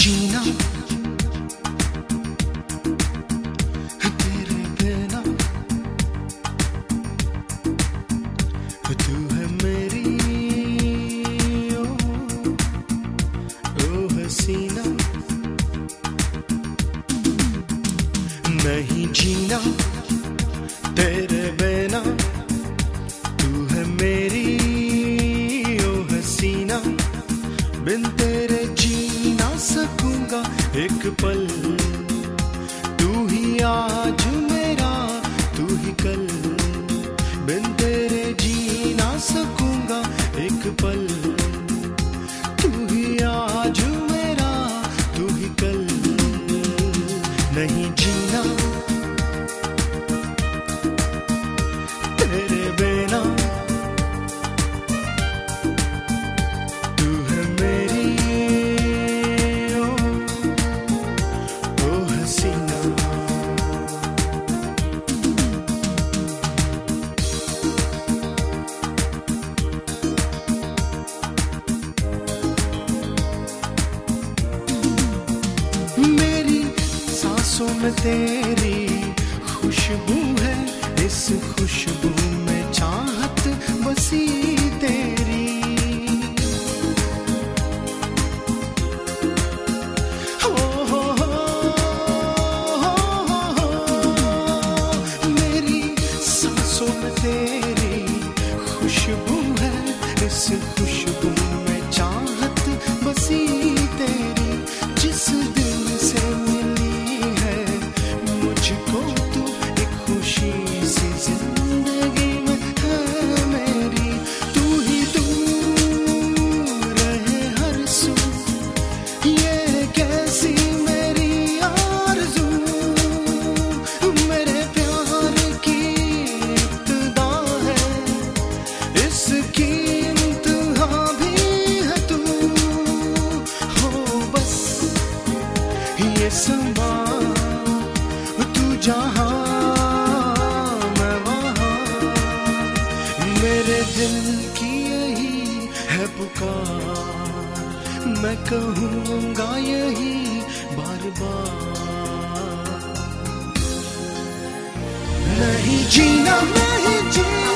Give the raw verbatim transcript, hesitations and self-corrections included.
जीना तेरे बिना, तू है मेरी ओ, ओ हसीना। नहीं जीना तेरे बिना, तू है मेरी ओ हसीना। बिन तेरे जी ना सकूंगा एक पल, तू ही आज मेरा तू ही कल। बिन तेरे जी ना सकूंगा एक पल, तू ही आज मेरा तू ही कल। नहीं जीना तेरे बिना, तू है मेरी ओ, ओ हसीना। मेरी सांसों में तेरी खुशबू है, इस खुशबू में चाहत बसी तेरी। हो हो हो हो हो, मेरी सांसों में तेरी खुशबू है, इस खुशबू में चाहत बसी तेरी। जिस दिन से मिली है मुझको तू, एक खुशी सी जिंदगी में है मेरी। तू ही तू रहे हर सू, ये कैसी मेरी आरज़ू। मेरे प्यार की इब्तिदा है, इसकी इंतहा भी है तू। हो बस ये समा, तू जहाँ मैं वहाँ। मेरे दिल की यही है पुकार, मैं कहूँगा यही बार बार। नहीं जीना नहीं जीना